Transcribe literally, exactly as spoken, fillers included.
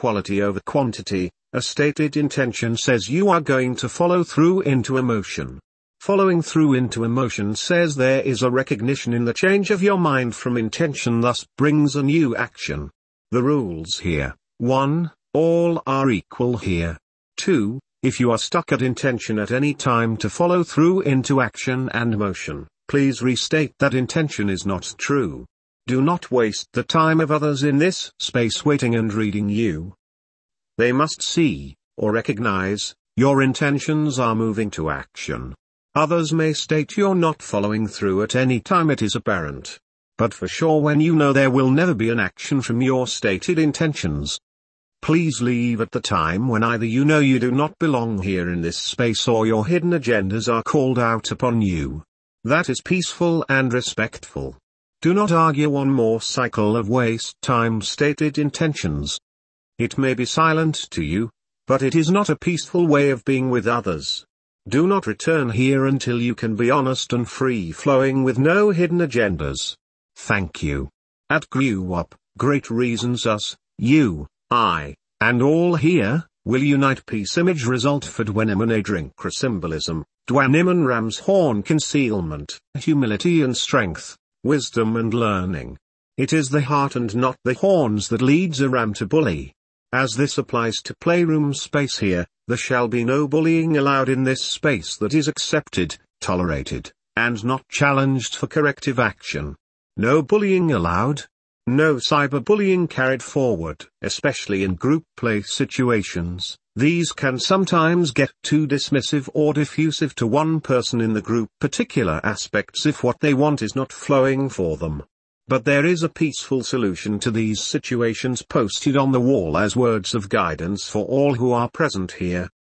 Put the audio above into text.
quality over quantity. A stated intention says you are going to follow through into emotion. Following through into emotion says there is a recognition in the change of your mind from intention, thus brings a new action. The rules here: one. All are equal here. two. If you are stuck at intention at any time to follow through into action and motion, please restate that intention is not true. Do not waste the time of others in this space waiting and reading you. They must see, or recognize, your intentions are moving to action. Others may state you're not following through at any time it is apparent. But for sure when you know there will never be an action from your stated intentions. Please leave at the time when either you know you do not belong here in this space or your hidden agendas are called out upon you. That is peaceful and respectful. Do not argue one more cycle of waste time stated intentions. It may be silent to you, but it is not a peaceful way of being with others. Do not return here until you can be honest and free-flowing with no hidden agendas. Thank you. At G U Up, great reasons us, you, I, and all here, will unite. Peace image result for Dwaniman drink symbolism, Dwaniman ram's horn concealment, humility and strength, wisdom and learning. It is the heart and not the horns that leads a ram to bully. As this applies to playroom space here, there shall be no bullying allowed in this space that is accepted, tolerated, and not challenged for corrective action. No bullying allowed. No cyberbullying carried forward, especially in group play situations. These can sometimes get too dismissive or diffusive to one person in the group particular aspects if what they want is not flowing for them. But there is a peaceful solution to these situations posted on the wall as words of guidance for all who are present here.